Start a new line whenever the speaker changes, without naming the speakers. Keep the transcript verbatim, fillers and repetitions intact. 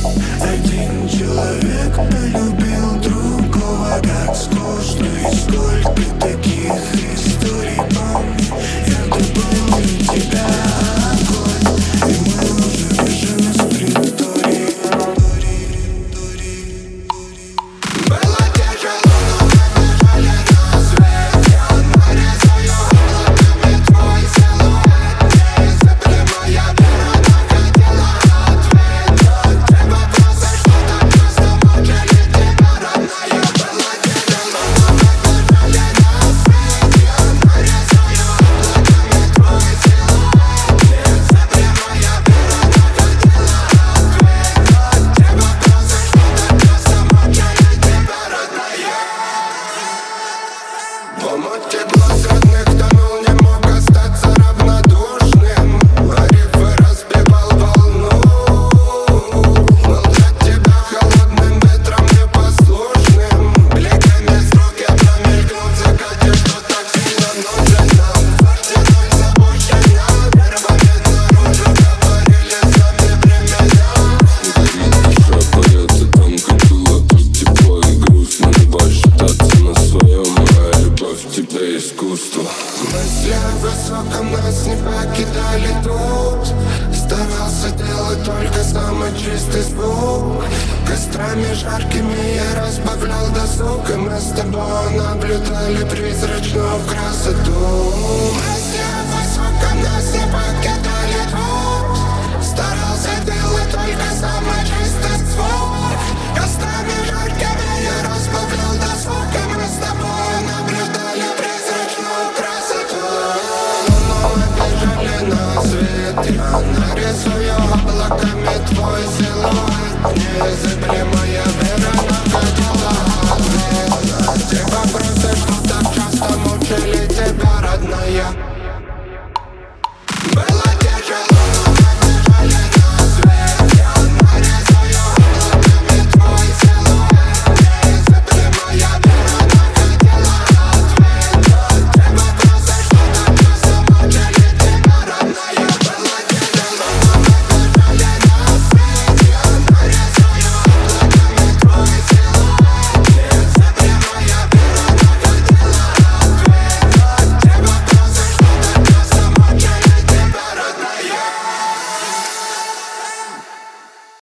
Один человек полюбил другого, как скучно. И сколько таких историй, помни, я добавлю тебя огонь. И мы уже бежим из притории. Было тяжело, но мы бежали на свет. Я нарезаю облаками твой силуэт. Неизъяснимая вера находила ответ. Но те вопросы, что так часто мучили тебя, родная. Было тяжело, но мы бежали на свет. Я нарезаю облаками твой силуэт. Неизъяснимая вера находила ответ. Но те вопросы, что так часто мучили тебя, родная. В омуте глаз родных тонул, не мог остаться равнодушным. А рифы разбивал волну. Был для тебя холодным ветром непослушным. Бликами строк я промелькнул в закате, что так сильно нужен нам. Вожденой запущена, первыми наружу говорили сами времена.
Горит душа, поется там, как было, пусть тепло и грустно. Не бойся считаться на своем, моя любовь в тебе искусство.
Мысли о высоком нас не покидали тут. Старался делать только самый чистый звук. Кострами жаркими я разбавлял досуг, и мы с тобой наблюдали призрачную красоту. Мысли о высоком нас не покидали тут. Старался делать только самый чистый звук. Кострами жаркими я разбавлял досуг, и мы с тобой наблюдали призрачную красоту. Но мы бежали на свет. Я нарисую облаками твой силуэт. Неизъяснимая вера находила ответ на те вопросы, что так часто мучили тебя, родная.